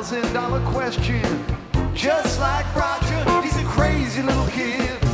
$1,000 question. Just like Roger, he's a crazy little kid.